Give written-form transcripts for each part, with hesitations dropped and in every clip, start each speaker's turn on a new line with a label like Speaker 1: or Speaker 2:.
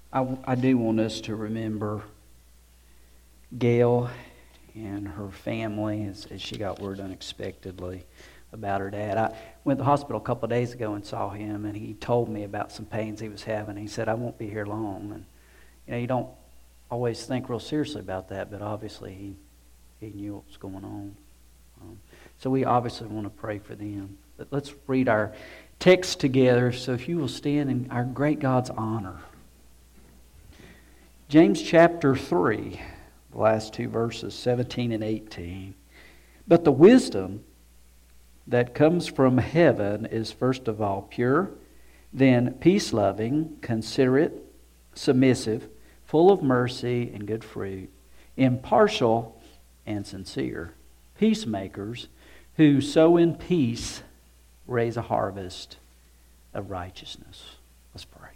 Speaker 1: I do want us to remember Gail and her family as she got word unexpectedly about her dad. I went to the hospital a couple of days ago and saw him, and he told me about some pains he was having. He said, I won't be here long. And you don't always think real seriously about that, but obviously he knew what was going on. So we obviously want to pray for them. But let's read our text together. So if you will stand in our great God's honor. James chapter 3, the last two verses, 17 and 18. But the wisdom that comes from heaven is first of all pure, then peace-loving, considerate, submissive, full of mercy and good fruit, impartial and sincere, peacemakers who sow in peace raise a harvest of righteousness. Let's pray.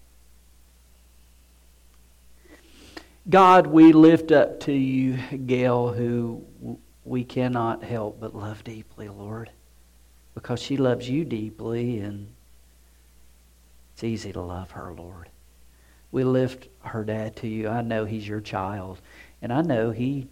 Speaker 1: God, we lift up to you Gail, who we cannot help but love deeply, Lord, because she loves you deeply, and it's easy to love her, Lord. We lift her dad to you. I know he's your child, and I know he's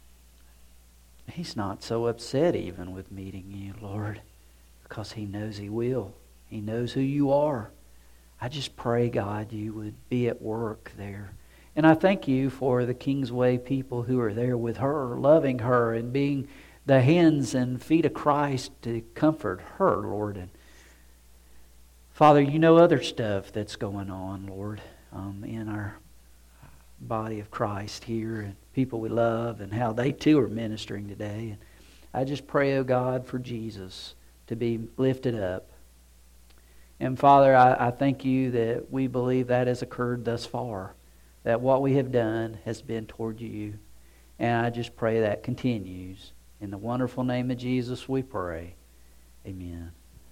Speaker 1: not so upset even with meeting you, Lord, because he knows he will. He knows who you are. I just pray, God, you would be at work there. And I thank you for the Kingsway people who are there with her, loving her and being the hands and feet of Christ to comfort her, Lord. And Father, you know other stuff that's going on, Lord, in our body of Christ here, and people we love, and how they too are ministering today. And I just pray, oh God, for Jesus to be lifted up. And Father, I thank you that we believe that has occurred thus far, that what we have done has been toward you. And I just pray that continues. In the wonderful name of Jesus we pray. Amen.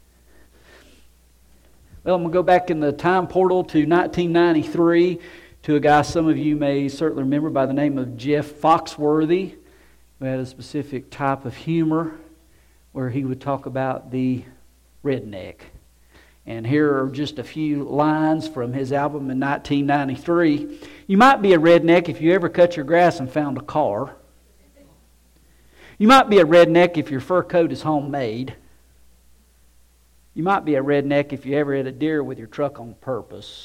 Speaker 1: Well, I'm going to go back in the time portal to 1993 to a guy some of you may certainly remember by the name of Jeff Foxworthy, who had a specific type of humor where he would talk about the redneck. And here are just a few lines from his album in 1993. You might be a redneck if you ever cut your grass and found a car. You might be a redneck if your fur coat is homemade. You might be a redneck if you ever hit a deer with your truck on purpose.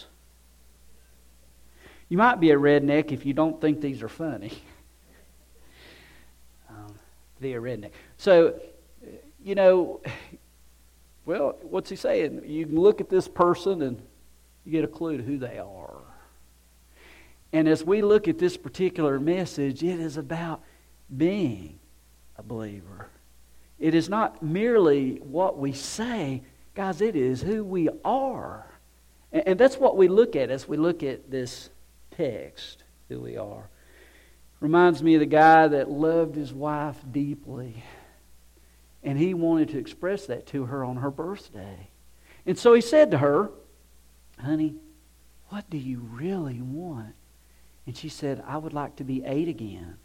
Speaker 1: You might be a redneck if you don't think these are funny. Be a redneck. So, well, what's he saying? You can look at this person and you get a clue to who they are. And as we look at this particular message, it is about being a believer. It is not merely what we say, guys, it is who we are. And that's what we look at as we look at this text, who we are. Reminds me of the guy that loved his wife deeply. And he wanted to express that to her on her birthday. And so he said to her, honey, what do you really want? And she said, I would like to be 8 again.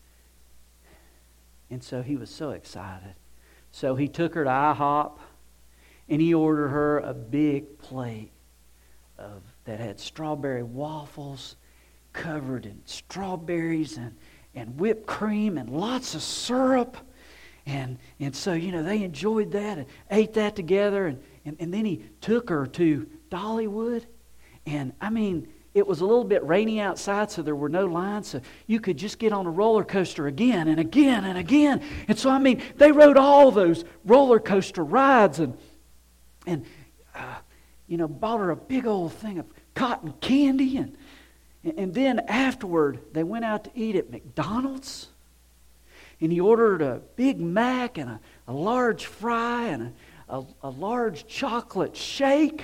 Speaker 1: And so he was so excited. So he took her to IHOP and he ordered her a big plate that had strawberry waffles covered in strawberries and whipped cream and lots of syrup. And so, they enjoyed that and ate that together. And then he took her to Dollywood. And, it was a little bit rainy outside, so there were no lines. So you could just get on a roller coaster again and again and again. And so, they rode all those roller coaster rides and bought her a big old thing of cotton candy. And then afterward, they went out to eat at McDonald's. And he ordered a Big Mac and a large fry and a large chocolate shake.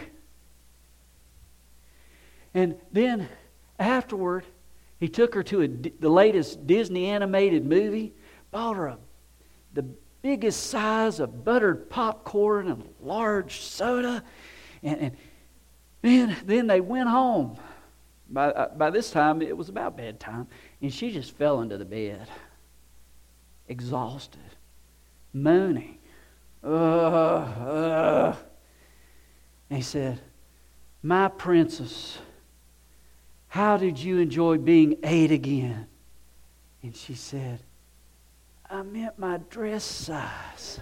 Speaker 1: And then afterward, he took her to the latest Disney animated movie, bought her the biggest size of buttered popcorn and a large soda. And then they went home. By this time, it was about bedtime. And she just fell into the bed, exhausted, moaning. And he said, my princess, how did you enjoy being 8 again? And she said, I meant my dress size.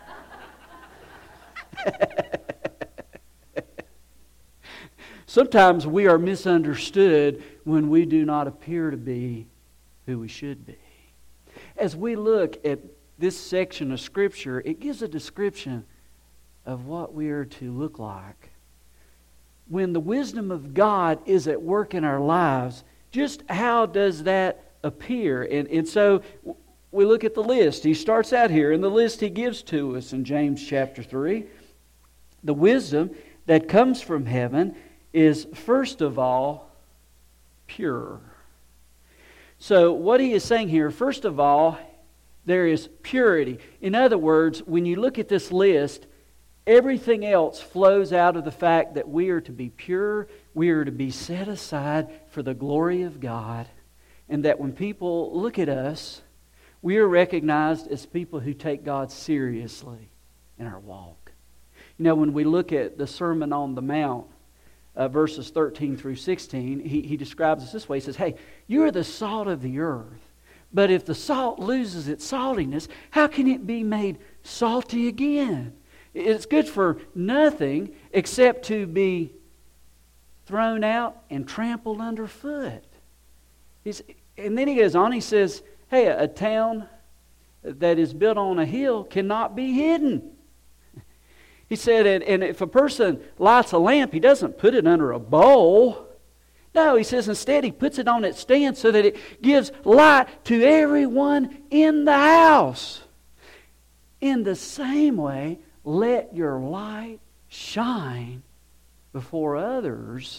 Speaker 1: Sometimes we are misunderstood when we do not appear to be who we should be. As we look at this section of Scripture, it gives a description of what we are to look like. When the wisdom of God is at work in our lives, just how does that appear? And so we look at the list. He starts out here in the list he gives to us in James chapter 3. The wisdom that comes from heaven is first of all pure. So what he is saying here, first of all, there is purity. In other words, when you look at this list, everything else flows out of the fact that we are to be pure, we are to be set aside for the glory of God, and that when people look at us, we are recognized as people who take God seriously in our walk. You know, when we look at the Sermon on the Mount, verses 13 through 16, he describes it this way. He says, hey, you are the salt of the earth. But if the salt loses its saltiness, how can it be made salty again? It's good for nothing except to be thrown out and trampled underfoot. And then he goes on, he says, hey, a town that is built on a hill cannot be hidden. He said, and if a person lights a lamp, he doesn't put it under a bowl. No, he says instead he puts it on its stand so that it gives light to everyone in the house. In the same way, let your light shine before others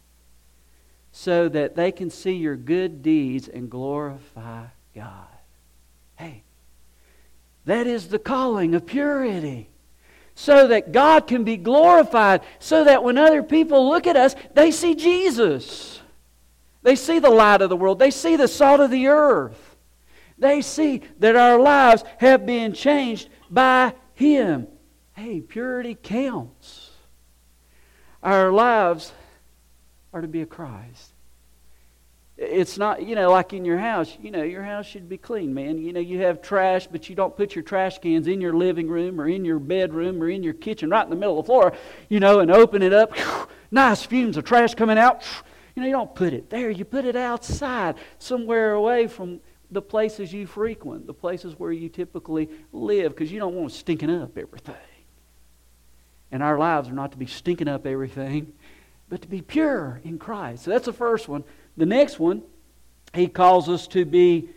Speaker 1: so that they can see your good deeds and glorify God. Hey, that is the calling of purity. So that God can be glorified, so that when other people look at us, they see Jesus. They see the light of the world. They see the salt of the earth. They see that our lives have been changed by Him. Hey, purity counts. Our lives are to be of Christ. It's not, like in your house, your house should be clean, man. You have trash, but you don't put your trash cans in your living room or in your bedroom or in your kitchen right in the middle of the floor, and open it up. Nice fumes of trash coming out. You don't put it there. You put it outside, somewhere away from the places you frequent, the places where you typically live, because you don't want to stinking up everything. And our lives are not to be stinking up everything, but to be pure in Christ. So that's the first one. The next one, he calls us to be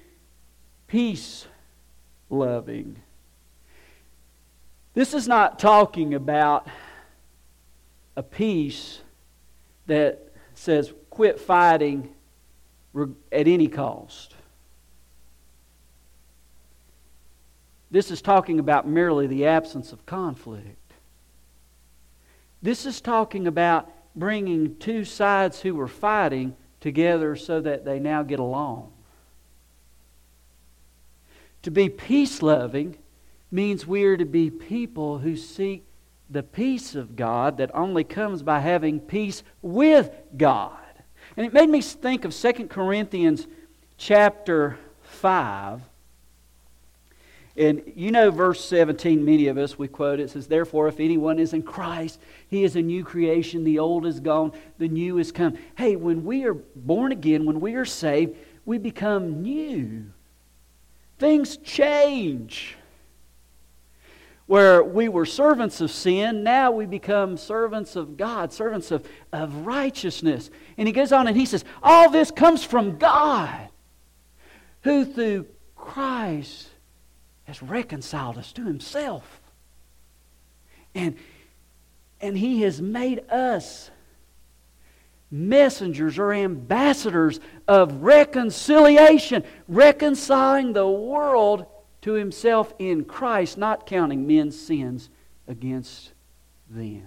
Speaker 1: peace-loving. This is not talking about a peace that says quit fighting at any cost. This is talking about merely the absence of conflict. This is talking about bringing two sides who are fighting together so that they now get along. To be peace-loving means we are to be people who seek the peace of God that only comes by having peace with God. And it made me think of 2 Corinthians chapter 5. And verse 17, many of us, we quote it, says, therefore, if anyone is in Christ, he is a new creation. The old is gone, the new is come. Hey, when we are born again, when we are saved, we become new. Things change. Where we were servants of sin, now we become servants of God, servants of righteousness. And he goes on and he says, all this comes from God, who through Christ has reconciled us to Himself. And He has made us messengers or ambassadors of reconciliation, reconciling the world to Himself in Christ, not counting men's sins against them.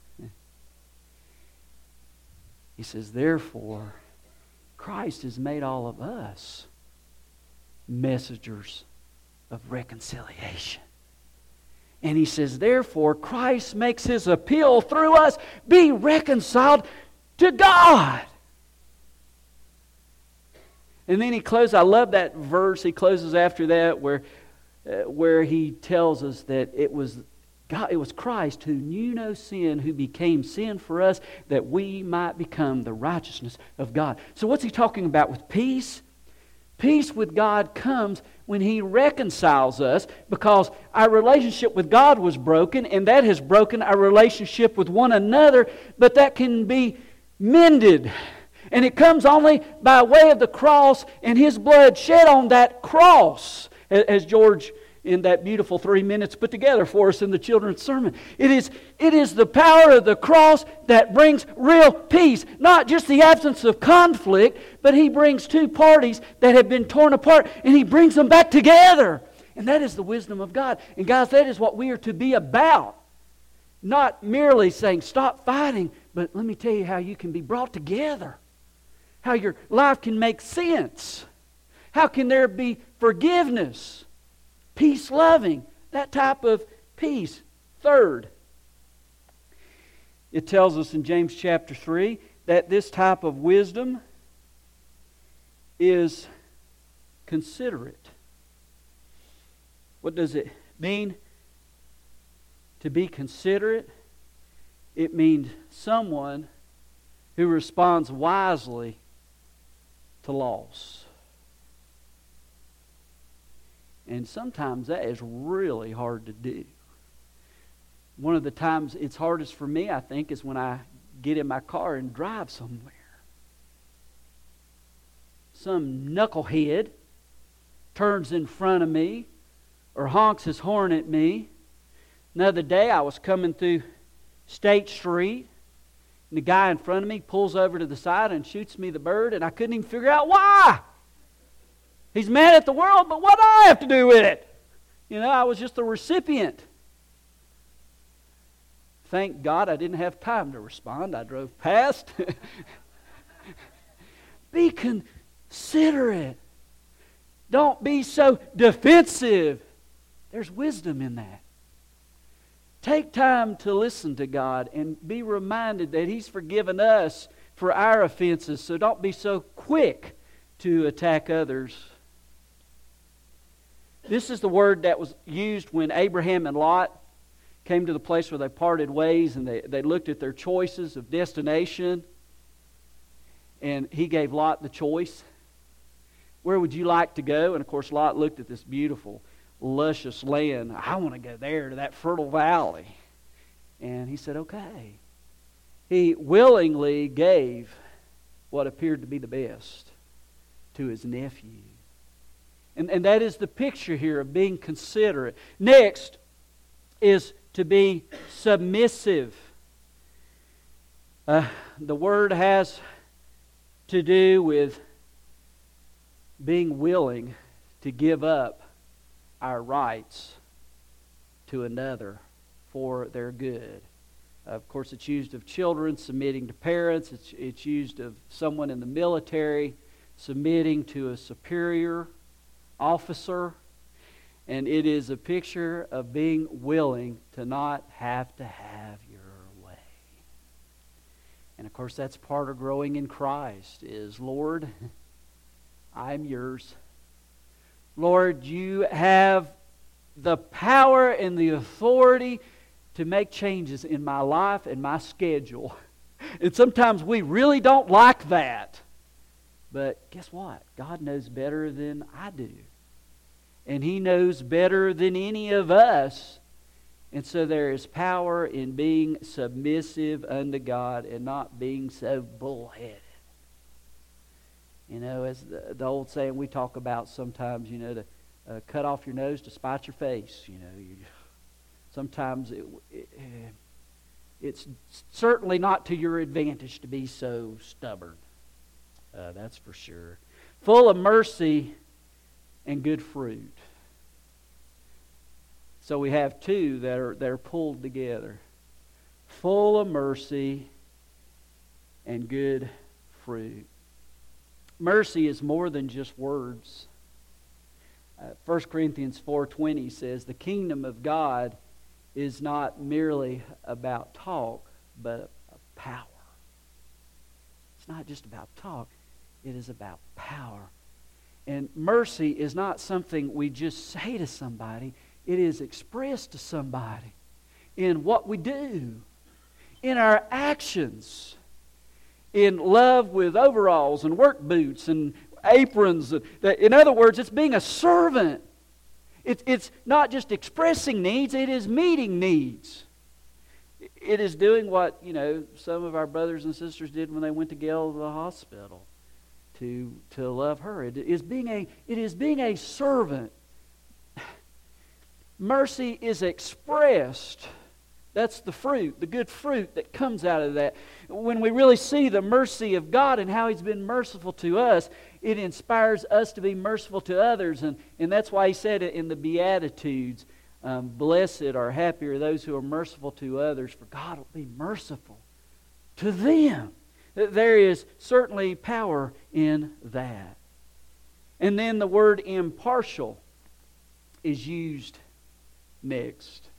Speaker 1: He says, therefore, Christ has made all of us messengers of reconciliation. And he says, therefore, Christ makes His appeal through us, be reconciled to God. And then he closes, I love that verse, he closes after that where he tells us that it was God, it was Christ who knew no sin, who became sin for us, that we might become the righteousness of God. So what's he talking about with peace? Peace with God comes when He reconciles us, because our relationship with God was broken, and that has broken our relationship with one another, but that can be mended. And it comes only by way of the cross and His blood shed on that cross, as George in that beautiful 3 minutes put together for us in the children's sermon. It is the power of the cross that brings real peace. Not just the absence of conflict, but He brings two parties that have been torn apart, and He brings them back together. And that is the wisdom of God. And guys, that is what we are to be about. Not merely saying, stop fighting, but let me tell you how you can be brought together. How your life can make sense. How can there be forgiveness? Peace-loving, that type of peace. Third, it tells us in James chapter 3 that this type of wisdom is considerate. What does it mean to be considerate? It means someone who responds wisely to loss. And sometimes that is really hard to do. One of the times it's hardest for me, I think, is when I get in my car and drive somewhere. Some knucklehead turns in front of me or honks his horn at me. Another day I was coming through State Street, and the guy in front of me pulls over to the side and shoots me the bird, and I couldn't even figure out why. He's mad at the world, but what do I have to do with it? You know, I was just the recipient. Thank God I didn't have time to respond. I drove past. Be considerate. Don't be so defensive. There's wisdom in that. Take time to listen to God and be reminded that He's forgiven us for our offenses. So don't be so quick to attack others. This is the word that was used when Abraham and Lot came to the place where they parted ways, and they looked at their choices of destination. And he gave Lot the choice. Where would you like to go? And of course Lot looked at this beautiful, luscious land. I want to go there to that fertile valley. And he said, okay. He willingly gave what appeared to be the best to his nephew. And that is the picture here of being considerate. Next is to be submissive. The word has to do with being willing to give up our rights to another for their good. Of course, it's used of children submitting to parents. It's used of someone in the military submitting to a superior officer. And it is a picture of being willing to not have to have your way. And of course, that's part of growing in Christ is, Lord, I'm yours. Lord, you have the power and the authority to make changes in my life and my schedule. And sometimes we really don't like that. But guess what? God knows better than I do. And He knows better than any of us. And so there is power in being submissive unto God and not being so bullheaded. You know, as the old saying we talk about sometimes, you know, to cut off your nose to spite your face. You know, sometimes it's certainly not to your advantage to be so stubborn. That's for sure. Full of mercy and good fruit. So we have two that are pulled together. Full of mercy and good fruit. Mercy is more than just words. 1 Corinthians 4:20 says, the kingdom of God is not merely about talk, but power. It's not just about talk. It is about power And mercy is not something we just say to somebody. It is expressed to somebody in what we do, in our actions, in love with overalls and work boots and aprons. In other words, it's being a servant. It's not just expressing needs, it is meeting needs. It is doing what, some of our brothers and sisters did when they went to Gail to the hospital to love her. It is being a servant. Mercy is expressed. That's the fruit, the good fruit that comes out of that. When we really see the mercy of God and how He's been merciful to us, it inspires us to be merciful to others. And that's why He said it in the Beatitudes, blessed or happy are those who are merciful to others, for God will be merciful to them. There is certainly power in that. And then the word impartial is used next.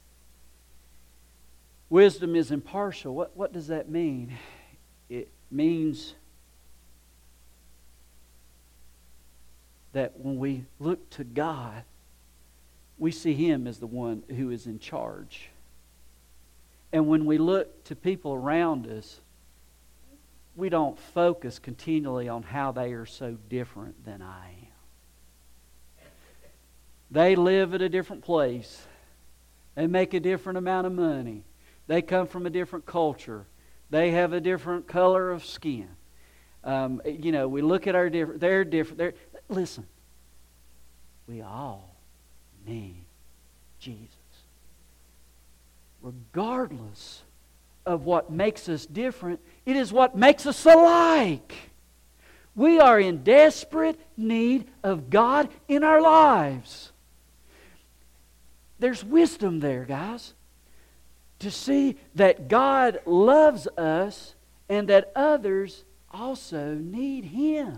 Speaker 1: Wisdom is impartial. What does that mean? It means that when we look to God, we see Him as the one who is in charge. And when we look to people around us, we don't focus continually on how they are so different than I am. They live at a different place. They make a different amount of money. They come from a different culture. They have a different color of skin. We look at our different. They're different. Listen, we all need Jesus. Regardless of what makes us different, it is what makes us alike. We are in desperate need of God in our lives. There's wisdom there, guys, to see that God loves us and that others also need Him.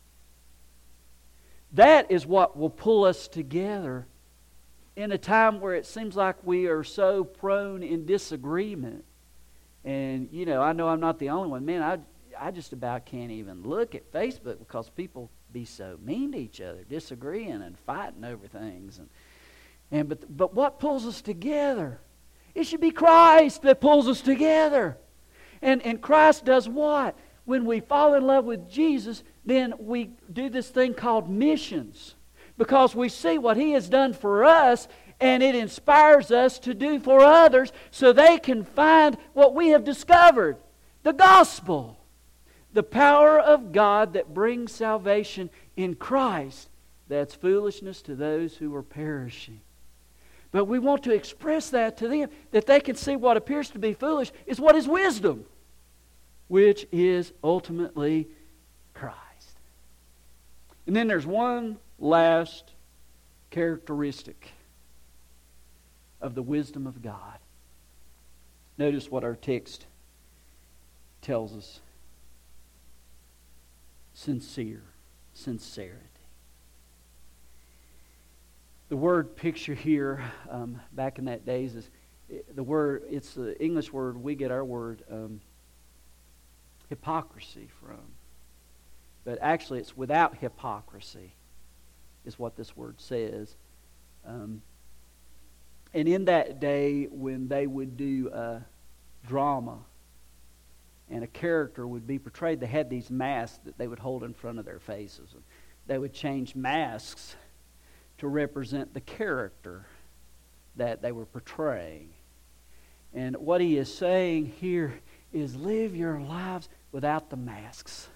Speaker 1: That is what will pull us together in a time where it seems like we are so prone in disagreement. And, I know I'm not the only one. Man, I just about can't even look at Facebook because people be so mean to each other, disagreeing and fighting over things. But what pulls us together? It should be Christ that pulls us together. And Christ does what? When we fall in love with Jesus, then we do this thing called missions. Because we see what He has done for us, and it inspires us to do for others so they can find what we have discovered, the gospel. The power of God that brings salvation in Christ. That's foolishness to those who are perishing. But we want to express that to them, that they can see what appears to be foolish is what is wisdom, which is ultimately Christ. And then there's one last characteristic of the wisdom of God. Notice what our text tells us. Sincerity. The word picture here, back in that days, is the word. It's the English word we get our word hypocrisy from. But actually, it's without hypocrisy, is what this word says. And in that day, when they would do drama, and a character would be portrayed, they had these masks that they would hold in front of their faces. And they would change masks to represent the character that they were portraying. And what he is saying here is live your lives without the masks.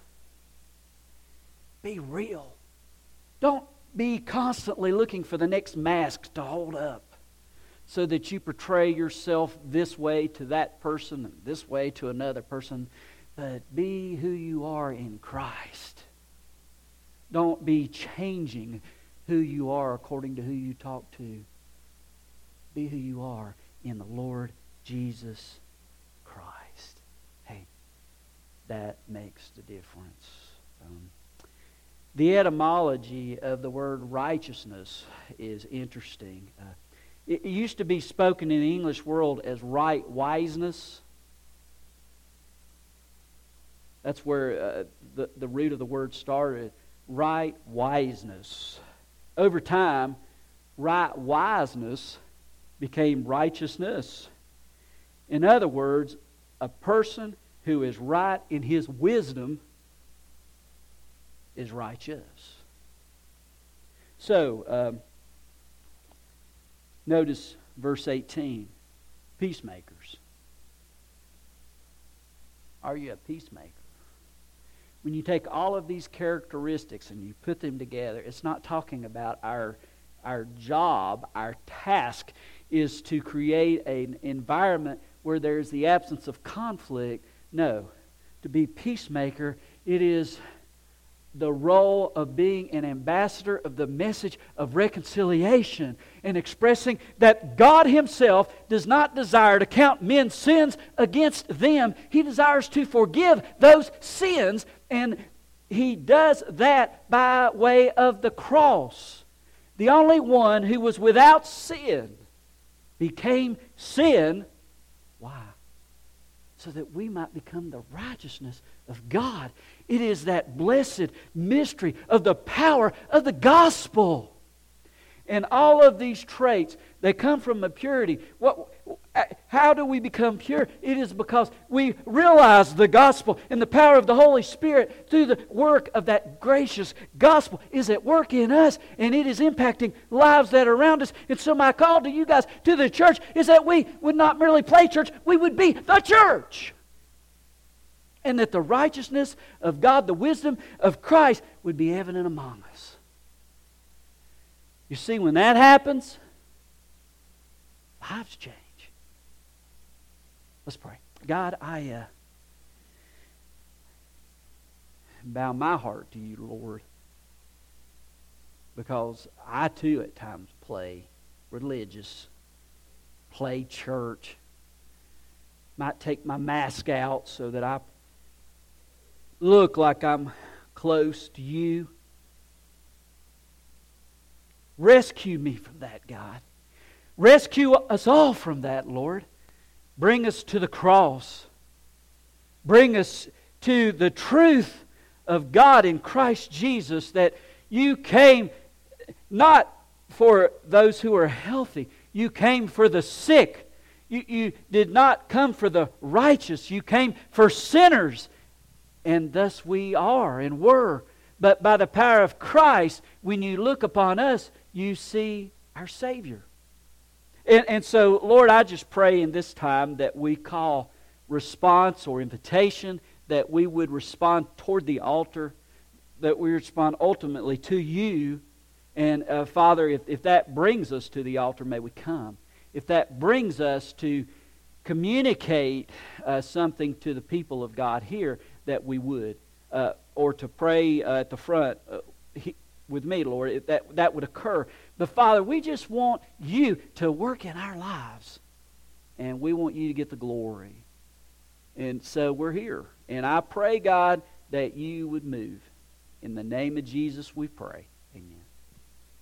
Speaker 1: Be real. Don't be constantly looking for the next mask to hold up so that you portray yourself this way to that person and this way to another person. But be who you are in Christ. Don't be changing who you are according to who you talk to. Be who you are in the Lord Jesus Christ. Hey, that makes the difference. The etymology of the word righteousness is interesting. It used to be spoken in the English world as right wiseness. That's where the root of the word started. right wiseness. Over time, right wiseness became righteousness. In other words, a person who is right in his wisdom is righteous. So, notice verse 18. Peacemakers. Are you a peacemaker? When you take all of these characteristics and you put them together, it's not talking about our job, our task is to create an environment where there's the absence of conflict. No. To be peacemaker, it is the role of being an ambassador of the message of reconciliation and expressing that God Himself does not desire to count men's sins against them. He desires to forgive those sins, and He does that by way of the cross. The only one who was without sin became sin. Why? So that we might become the righteousness of God. It is that blessed mystery of the power of the gospel. And all of these traits, they come from a purity. How do we become pure? It is because we realize the gospel and the power of the Holy Spirit through the work of that gracious gospel is at work in us, and it is impacting lives that are around us. And so my call to you guys, to the church, is that we would not merely play church, we would be the church. And that the righteousness of God, the wisdom of Christ, would be evident among us. You see, when that happens, lives change. Let's pray. God, I bow my heart to you, Lord, because I too at times play religious, play church, might take my mask out so that I look like I'm close to you. Rescue me from that, God. Rescue us all from that, Lord. Bring us to the cross. Bring us to the truth of God in Christ Jesus, that you came not for those who are healthy. You came for the sick. You did not come for the righteous. You came for sinners. And thus we are and were. But by the power of Christ, when you look upon us, you see our Savior. And so, Lord, I just pray in this time that we call response or invitation, that we would respond toward the altar, that we respond ultimately to you. And Father, if that brings us to the altar, may we come. If that brings us to communicate something to the people of God here, that we would. Or to pray at the front with me, Lord, if that would occur. But Father, we just want you to work in our lives. And we want you to get the glory. And so we're here. And I pray, God, that you would move. In the name of Jesus we pray. Amen.